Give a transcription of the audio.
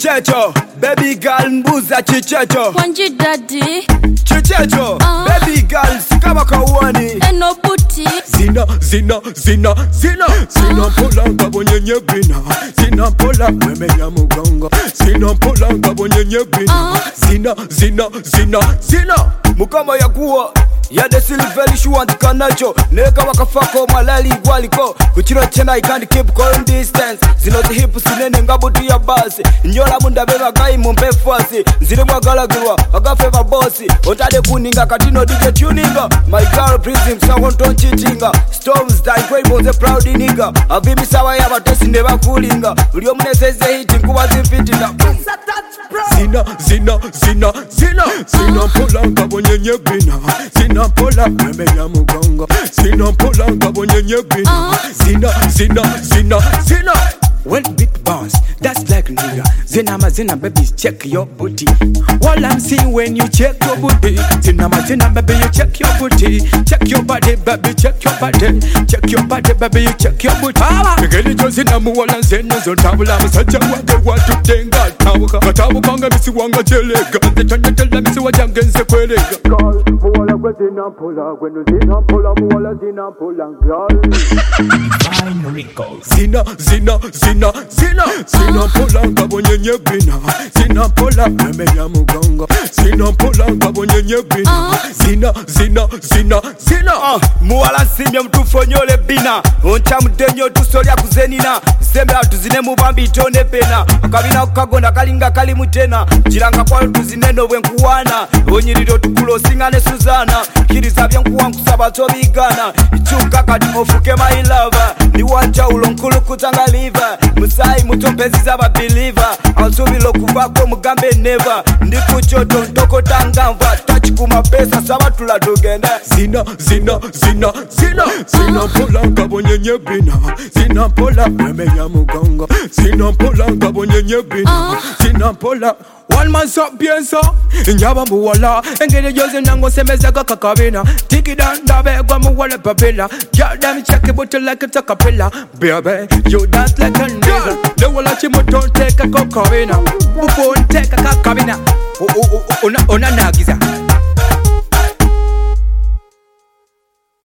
Chichecho, baby girl mbuza chichecho. Wanji daddy. Chichecho, baby girl sikama kawani. Eno booty. Zina pola ngabonyenye bina. Zina pola mwemenya mugongo. Zina pola ngabonyenye bina. Zina Mukama ya kuwa ya de silveri shuandika nacho. Neka wakafako malali waliko. Kuchiro chena I can't keep going distance. Zino zi hipu sinene ngabutu ya basi. Nyola munda beba gai mumpe fasi. Zile mwagalagirwa wagafeva bosi. Otade kuninga katino DJ tuninga. My girl prism someone don't cheatinga. Storms die kway boze proud nigga. Avimi sawa ya batesi neba kulinga. Ulio mneseze hiti nkuwa zifitina. Zina pola ngabonyenye bina. Zina pola mwemenya mugongo. Zina pola ngabonyenye bina. Zina Well, big boss, that's like nigga. Zina baby, check your booty. All I'm seeing when you check your booty. Zina baby, you check your booty. Check your body, baby, check your body. Check your body, baby, you check your booty. Miguel Josina muwala zeno zontabula Masacha wage watu tenga tawuka Katawu kanga misi wanga telega Zetanya tela misi wajangense kwelega Girl, muwala kwe zina pola Kwenu zina pola, muwala zina pola Girl Fine Rico. Zina pola ngabonyenye bina. Zina pola mwemenya mugongo. Zina pola ngabonyenye bina. Zina Muwala simye mtufonyole bina. Oncha mdenyo tusolya kuzenina. Sembla tuzine mubambi tone pena. Akabina kukagonda kalinga kali mutena. Jiranga kwa tuzineno wenkuwana. Onyiriro tukulo singane Suzana. Kiriza vyankuwa nkusaba tobigana. Ichuka kati mofuke my lover. Ni wanja ulonkulu kutanga liver. Musai mutompezi zaba believer. Ansubilo kuvako mugambe never. Ndikuchoto ntoko tangamva. Touch kumapesa saba tula tugende. Zina pola ngabonyenye bina. Zina pola mwemenya mugongo. Zina pola ngabonyenye bina. Zina pola one man up pienso Nyaba muwala Engene joze nango semezega kakabina Tiki dan dabe gwa muwala papila Girl them check it but you like it a capella Baby you dance like a nigga The wala chimoto take a kokabina Upon take a kakabina Ona nagiza